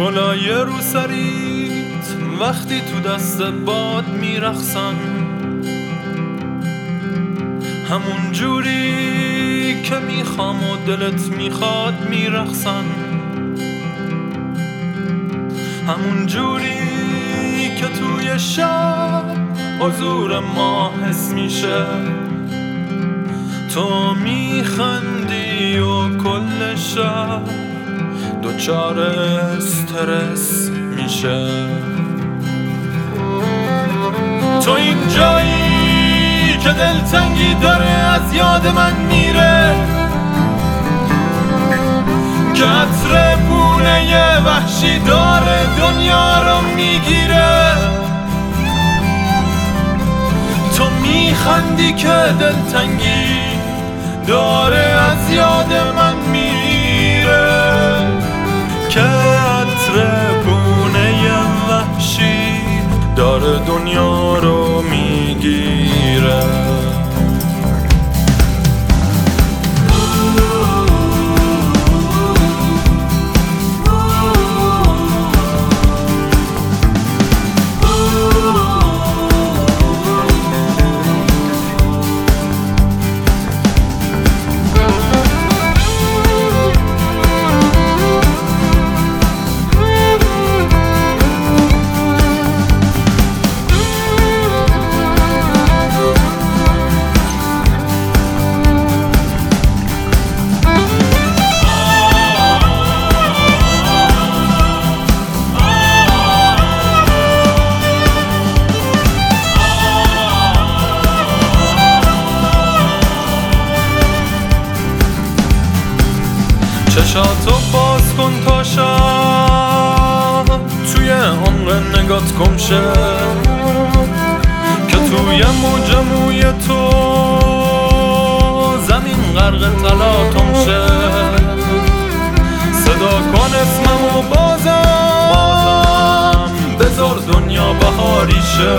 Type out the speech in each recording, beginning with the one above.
گلای روسریت وقتی تو دست باد میرقصن، همون جوری که میخوام و دلت میخواد میرقصن، همون جوری که توی شب حضور ما حس میشه، تو میخندی و کل شب دوچار استرس میشه. تو این جایی که دلتنگی داره از یاد من میره، که عطر پونه وحشی داره دنیا رو میگیره. تو میخندی که دلتنگی داره از یاد من میره، که عطر پونه وحشی داره دنیا رو میگیره. چشاتو باز کن تا شب توی عمق نگات گم شه، که توی موج موی تو زمین غرق تلاطم شه. صدا کن اسممو بازم بذار دنیا بهاری شه،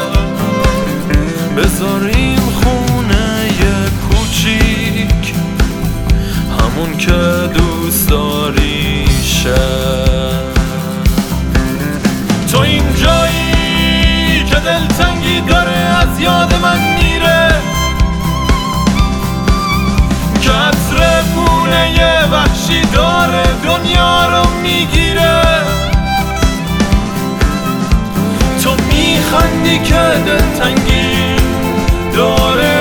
بذاریم خونه کوچیک همون که دوست داری شه. تو این جایی که دلتنگی داره از یاد من میره، که عطر پونه وحشی داره دنیا رو میگیره. تو میخندی که دلتنگی داره